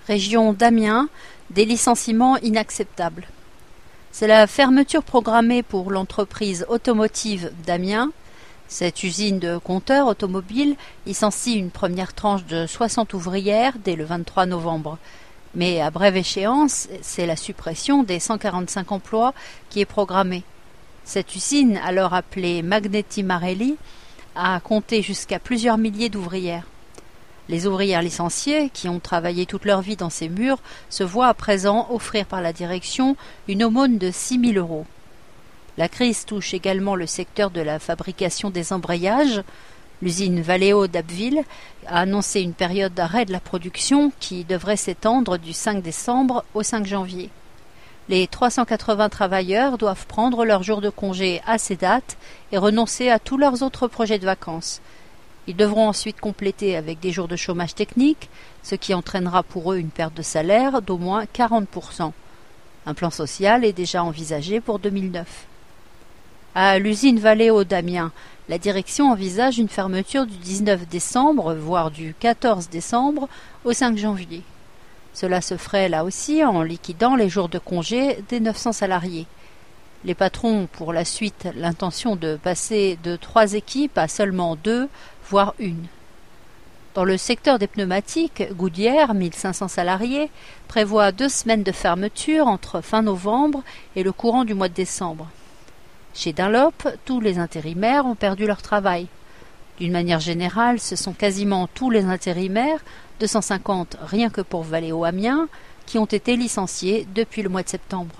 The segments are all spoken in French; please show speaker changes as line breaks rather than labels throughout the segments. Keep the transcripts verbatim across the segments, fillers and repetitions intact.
Région d'Amiens, des licenciements inacceptables. C'est la fermeture programmée pour l'entreprise automotive d'Amiens. Cette usine de compteurs automobiles licencie une première tranche de soixante ouvrières dès le vingt-trois novembre. Mais à brève échéance, c'est la suppression des cent quarante-cinq emplois qui est programmée. Cette usine, alors appelée Magneti Marelli, a compté jusqu'à plusieurs milliers d'ouvrières. Les ouvrières licenciées, qui ont travaillé toute leur vie dans ces murs, se voient à présent offrir par la direction une aumône de six mille euros. La crise touche également le secteur de la fabrication des embrayages. L'usine Valeo d'Abbeville a annoncé une période d'arrêt de la production qui devrait s'étendre du cinq décembre au cinq janvier. Les trois cent quatre-vingts travailleurs doivent prendre leurs jours de congé à ces dates et renoncer à tous leurs autres projets de vacances. Ils devront ensuite compléter avec des jours de chômage technique, ce qui entraînera pour eux une perte de salaire d'au moins quarante pour cent. Un plan social est déjà envisagé pour deux mille neuf. À l'usine Valeo d'Amiens, la direction envisage une fermeture du dix-neuf décembre, voire du quatorze décembre, au cinq janvier. Cela se ferait là aussi en liquidant les jours de congé des neuf cents salariés. Les patrons ont pour la suite l'intention de passer de trois équipes à seulement deux, voire une. Dans le secteur des pneumatiques, Goodyear, mille cinq cents salariés, prévoit deux semaines de fermeture entre fin novembre et le courant du mois de décembre. Chez Dunlop, tous les intérimaires ont perdu leur travail. D'une manière générale, ce sont quasiment tous les intérimaires, deux cent cinquante rien que pour Valeo Amiens, qui ont été licenciés depuis le mois de septembre.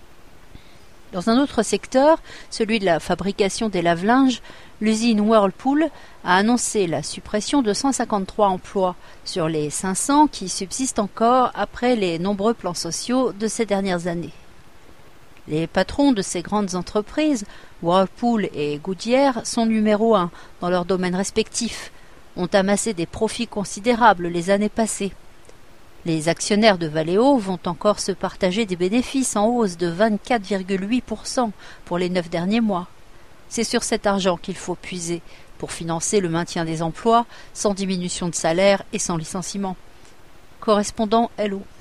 Dans un autre secteur, celui de la fabrication des lave-linges, l'usine Whirlpool a annoncé la suppression de cent cinquante-trois emplois sur les cinq cents qui subsistent encore après les nombreux plans sociaux de ces dernières années. Les patrons de ces grandes entreprises, Whirlpool et Goodyear, sont numéro un dans leurs domaines respectifs, ont amassé des profits considérables les années passées. Les actionnaires de Valeo vont encore se partager des bénéfices en hausse de vingt-quatre virgule huit pour cent pour les neuf derniers mois. C'est sur cet argent qu'il faut puiser pour financer le maintien des emplois, sans diminution de salaire et sans licenciement. Correspondant L O.